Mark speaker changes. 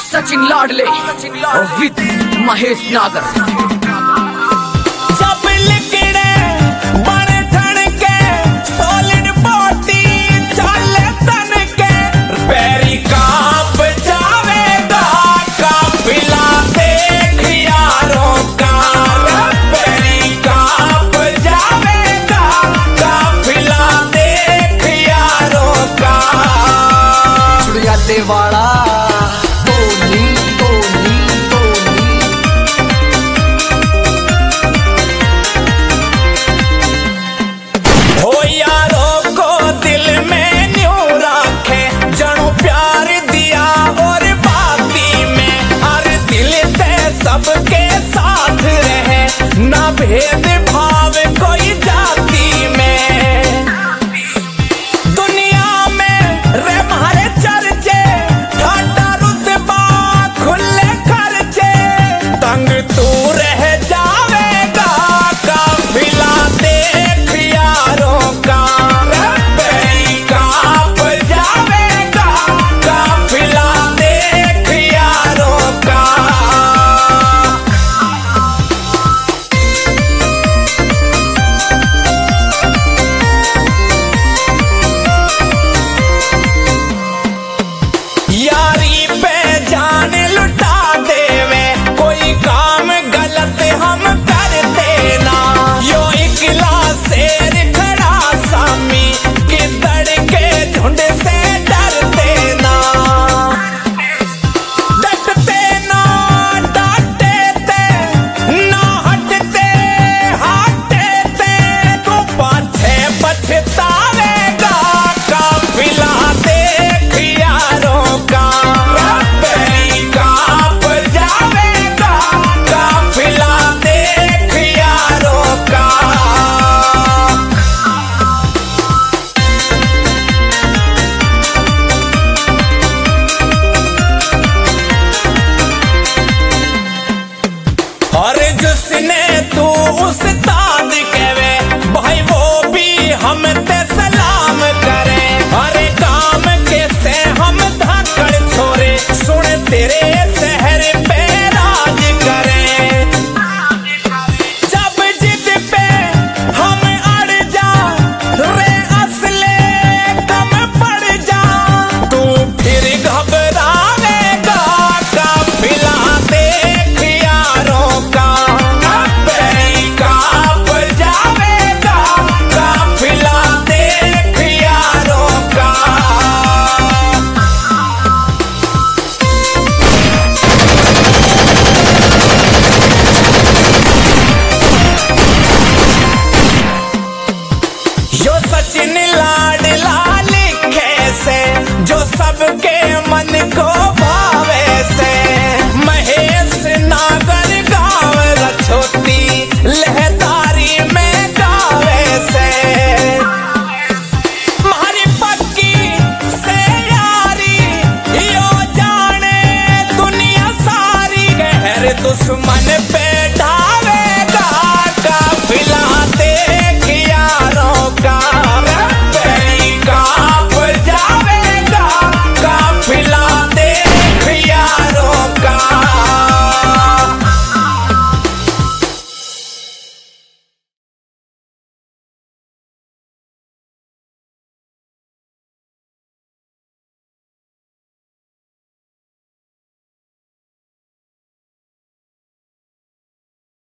Speaker 1: सचिन लाडले विद महेश नागर।
Speaker 2: जब लिकड़े बड़े ठण के सॉलिड बॉडी चले तन के पैरी कांप जावेगा काफिला देख यारों का। पैरी कांप जावेगा काफिला देख यारों का।
Speaker 1: चुड़िया देवाड़ा
Speaker 2: सबके साथ रहे ना भेद भाव कोई जाति में। दुनिया में रे मारे चर्चे ठाटा रुतबा खुले खर्चे तंग तू रह जावेगा काफिला देख यारों का। पैरी कांप जावेगा काफिला देख यारों का। यारी पे जान लुटा देवे कोई काम गलत हम करते ना। यो इकला शेर खड़ा सामी गिद्दड़ के झुंड से डरते ना। डटते ना डांटते ते ना हटते हाटते ते तू पाछे पछतावेगा काफिला देख यारों का। पैरी कांप जावेगा काफिला देख यारों का। और जिसने तू उस्ताद कहवे भाई वो भी हम ते सलाम करे। अरे काम के से हम धाकड़ छोरे सुन तेरे शहर पे राज करे। जब जिद पे हम अड़ जा रे असले कम पड़ जा तू फिर घबरावेगा काफिला देख यारों का। पैरी कांप जावेगा काफिला देख यारों का। यो सचिन लाडला लिखे से जो सबके मन को भावे से महेश नागर गाँव रछोती लहदारी में गावे से। मारी पक्की से यारी यो जाने दुनिया सारी गहर दुश्मन